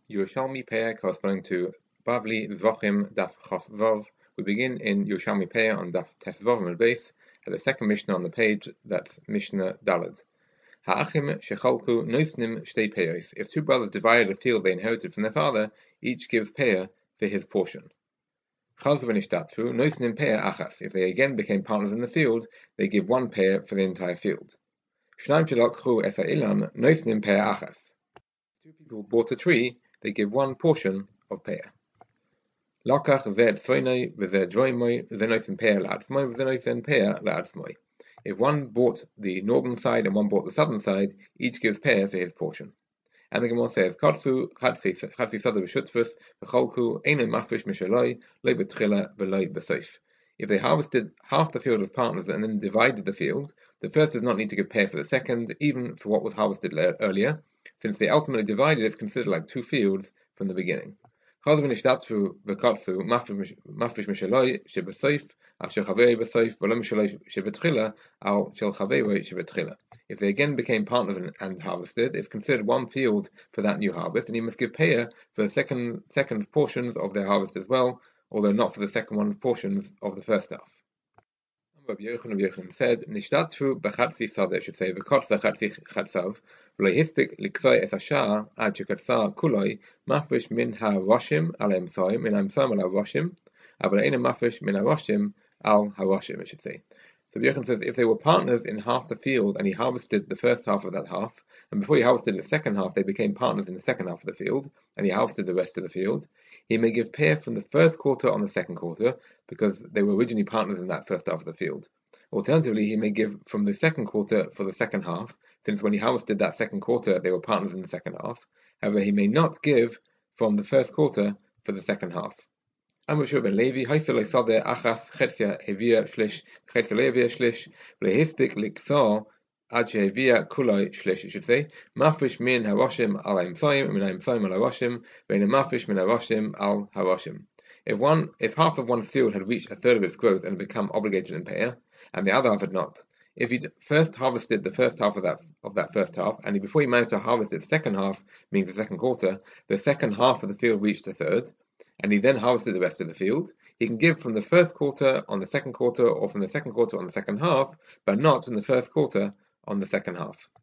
Yerushalmi Peah corresponding to Bavli Zvochim Daf Chof Vov. We begin in Yerushalmi Peah on Daf Tes Vov and base at the second Mishnah on the page. That's Mishnah Daled. Ha'achim shecholku noisnim shtei peyos. If two brothers divided a field they inherited from their father, each gives peah for his portion. Chazv v'nishtatfu noisnim peah achas. If they again became partners in the field, they give one peah for the entire field. Shnaim shelokchu es ha'ilan noisnim peah achas. Two people bought a tree, they give one portion of peah. Lakach zed tzvoinoi v'zed droimoi zenoisim peah la'atzmoi v'zenoisim peah la'atzmoi. If one bought the northern side and one bought the southern side, each gives peah for his portion. And the Gemara says, Katsu chatzi sada b'shutfus v'cholku eino mafresh mishaloi lo b'tchila v'lo b'soif. If they harvested half the field as partners and then divided the field, the first does not need to give peah for the second, even for what was harvested earlier. Since they ultimately divided, it's considered like two fields from the beginning. If they harvested If they again became partners and harvested, it's considered one field for that new harvest, and you must give peah for the second portions of their harvest as well, although not for the second one's portions of the first half. Rabbi Yochanan said, "Nishtatfu b'chatzi sada," should say, "V'kotza chatzi chatzav, v'lo hispik liksoi es hashar ad shekatza kuloi mafresh min haroshim al emsoim min haemsoim al haroshim, aval eina mafresh min haroshim al haroshim." It should say. So Rabbi Yochanan says, if they were partners in half the field and he harvested the first half of that half, and before he harvested the second half, they became partners in the second half of the field, and he harvested the rest of the field, he may give peah from the first quarter on the second quarter, because they were originally partners in that first half of the field. Alternatively, he may give from the second quarter for the second half, since when he harvested that second quarter, they were partners in the second half. However, he may not give from the first quarter for the second half. Amr Shur ben Levi, Haisel Sadeh Achas Chetzia Hevia Shlish Chetzia Levia Shlish Lehispik Liksor Ad Shehevia Kuloi Shlish. It should say Mafresh min Haroshim al Haemsoim min Haemsoim al Haroshim ve'ina Mafresh min Haroshim al Haroshim. If half of one field had reached a third of its growth and become obligated in peah, and the other half had not, if he first harvested the first half of that first half, and before he managed to harvest its second half, means the second quarter, the second half of the field reached a third, and he then harvested the rest of the field, he can give from the first quarter on the second quarter, or from the second quarter on the second half, but not from the first quarter on the second half.